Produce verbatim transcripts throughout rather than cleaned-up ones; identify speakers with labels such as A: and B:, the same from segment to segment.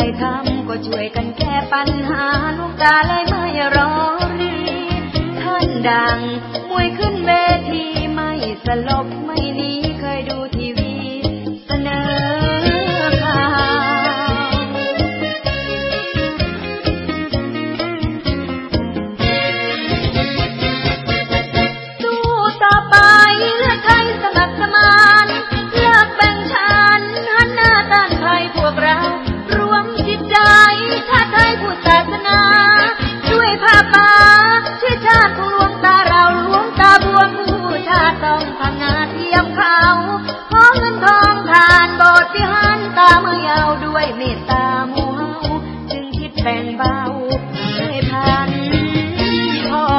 A: ทำก็ช่วยกันแก้ปัญหาลูกตาเลยไม่รอรีท่านดังมวยขึ้นเวทีไม่สลบไม่หนีเคยดูทีวีเสนอข่าวสู้ต่อไปเลือกไทยสมัครสมานเลิกแบ่งชั้นหันหน้าต้านภัยพวกเรารวมจิตใจชาติไทยพุทธศาสนาด้วยผ้าป่าช่วยชาติของหลวงตาเราหลวงตาบัวผู้ชาติต้องพังงาเทียมเขาขอเงินทองทานโบสถ์พิหารตาเมื่อยาวด้วยเมตตาหมู่เฮาจึงคิดแบ่งเบาให้พันพอ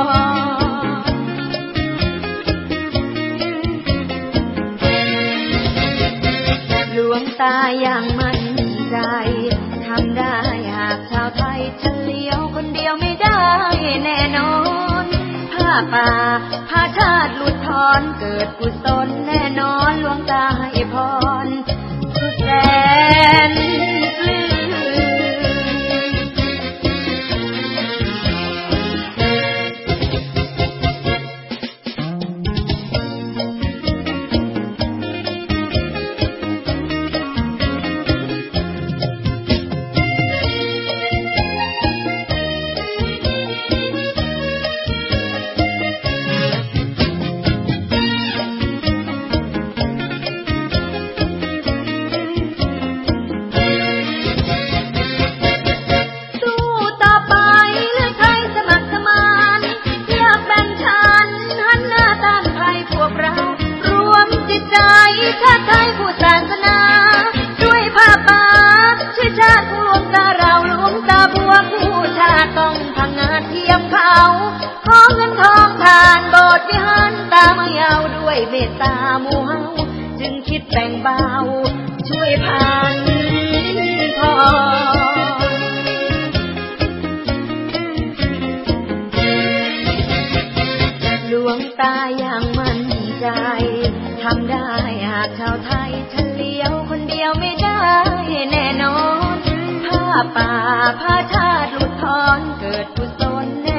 A: หลวงตายังมั่นใจทำได้หากชาวไทยเฉลียวคนเดียวไม่ได้แน่นอนผ้าป่าผ้าชาติหลุดทอนเกิดกุศลแน่นอนหลวงตาให้พรสุดแสนปลื้มชาติไทยพุทธศาสนาด้วยผ้าป่าช่วยชาติของหลวงตาเราหลวงตาบัวผู้ชาติต้องพังงาเทียมเขาขอเงินทองทานโบสถ์วิหารตาเมื่อยาวด้วยเมตตาหมู่เฮาจึงคิดแบ่งเบาช่วยพันพอหลวงตายังมั่นใจทำได้หากชาวไทยเฉลียวคนเดียวไม่ได้แน่นอนผ้าป่าผ้าชาติหลุดทอนเกิดกุศล